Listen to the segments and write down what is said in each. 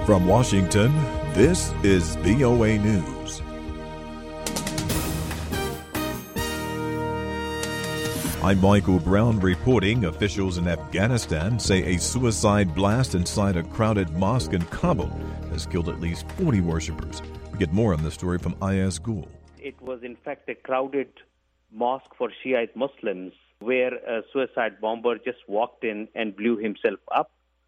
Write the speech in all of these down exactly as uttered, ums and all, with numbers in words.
From Washington, this is V O A News. I'm Michael Brown reporting. Officials in Afghanistan say a suicide blast inside a crowded mosque in Kabul has killed at least forty worshippers. We get more on this story from Ayaz Gul. It was in fact a crowded mosque for Shiite Muslims where a suicide bomber just walked in and blew himself up.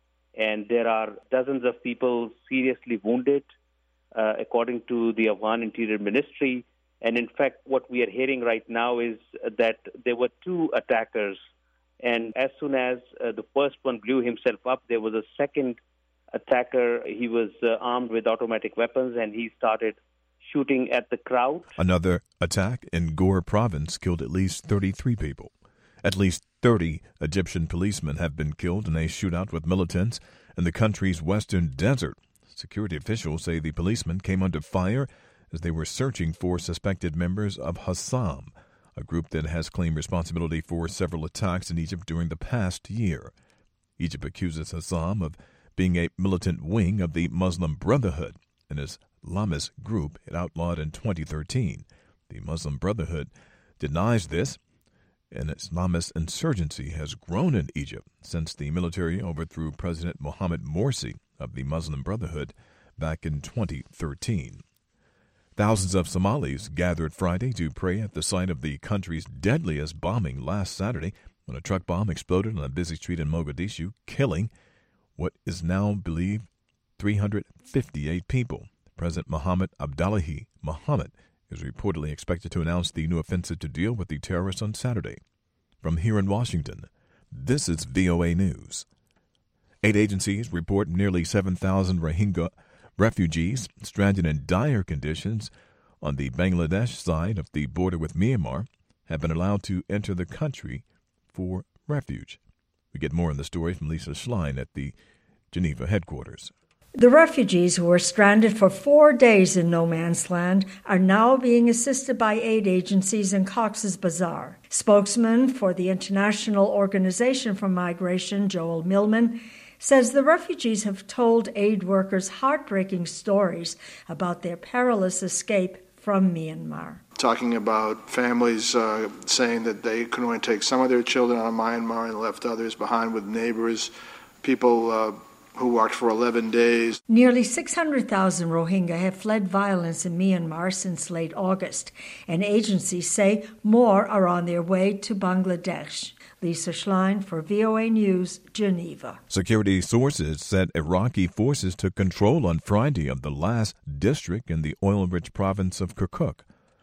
And there are dozens of people seriously wounded, uh, according to the Afghan Interior Ministry. And in fact, what we are hearing right now is that there were two attackers. And as soon as uh, the first one blew himself up, there was a second attacker. He was uh, armed with automatic weapons, and he started shooting at the crowd. Another attack in Ghor province killed at least thirty-three people. At least thirty Egyptian policemen have been killed in a shootout with militants in the country's western desert. Security officials say the policemen came under fire as they were searching for suspected members of Hassam, a group that has claimed responsibility for several attacks in Egypt during the past year. Egypt accuses Hassam of being a militant wing of the Muslim Brotherhood, an Islamist group it outlawed in twenty thirteen. The Muslim Brotherhood denies this. An Islamist insurgency has grown in Egypt since the military overthrew President Mohamed Morsi of the Muslim Brotherhood back in twenty thirteen. Thousands of Somalis gathered Friday to pray at the site of the country's deadliest bombing last Saturday when a truck bomb exploded on a busy street in Mogadishu, killing what is now believed three hundred fifty-eight people. President Mohamed Abdullahi Mohamed is reportedly expected to announce the new offensive to deal with the terrorists on Saturday. From here in Washington, this is V O A News. Eight agencies report nearly seven thousand Rohingya refugees stranded in dire conditions on the Bangladesh side of the border with Myanmar have been allowed to enter the country for refuge. We get more on the story from Lisa Schlein at the Geneva headquarters. The refugees who were stranded for four days in no man's land are now being assisted by aid agencies in Cox's Bazar. Spokesman for the International Organization for Migration, Joel Millman, says the refugees have told aid workers heartbreaking stories about their perilous escape from Myanmar. Talking about families uh, saying that they could only take some of their children out of Myanmar and left others behind with neighbors, people uh, who walked for eleven days. Nearly six hundred thousand Rohingya have fled violence in Myanmar since late August, and agencies say more are on their way to Bangladesh. Lisa Schlein for V O A News, Geneva. Security sources said Iraqi forces took control on Friday of the last district in the oil-rich province of Kirkuk,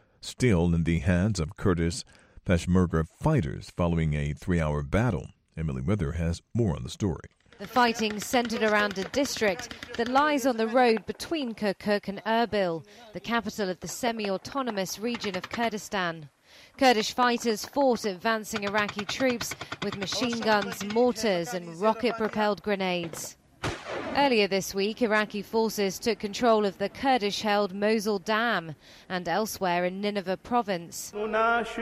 still in the hands of Kurdish Peshmerga fighters following a three-hour battle. Emily Wither has more on the story. The fighting centred around a district that lies on the road between Kirkuk and Erbil, the capital of the semi-autonomous region of Kurdistan. Kurdish fighters fought advancing Iraqi troops with machine guns, mortars and rocket-propelled grenades. Earlier this week, Iraqi forces took control of the Kurdish-held Mosul Dam and elsewhere in Nineveh province. In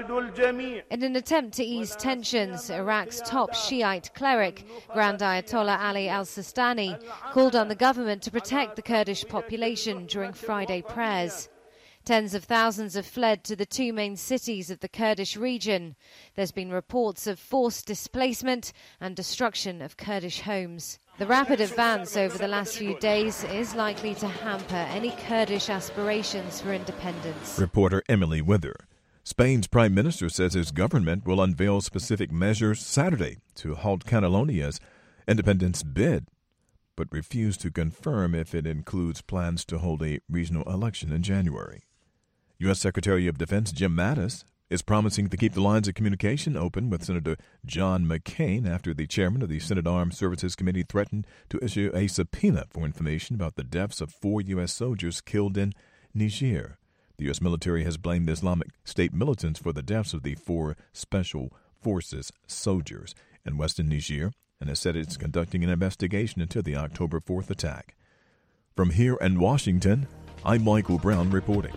an attempt to ease tensions, Iraq's top Shiite cleric, Grand Ayatollah Ali al-Sistani, called on the government to protect the Kurdish population during Friday prayers. Tens of thousands have fled to the two main cities of the Kurdish region. There's been reports of forced displacement and destruction of Kurdish homes. The rapid advance over the last few days is likely to hamper any Kurdish aspirations for independence. Reporter Emily Wither. Spain's prime minister says his government will unveil specific measures Saturday to halt Catalonia's independence bid, but refused to confirm if it includes plans to hold a regional election in January. U S Secretary of Defense Jim Mattis is promising to keep the lines of communication open with Senator John McCain after the chairman of the Senate Armed Services Committee threatened to issue a subpoena for information about the deaths of four U S soldiers killed in Niger. The U S military has blamed the Islamic State militants for the deaths of the four Special Forces soldiers in western Niger and has said it's conducting an investigation into the October fourth attack. From here in Washington, I'm Michael Brown reporting.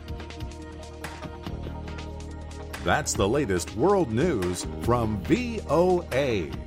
That's the latest world news from V O A.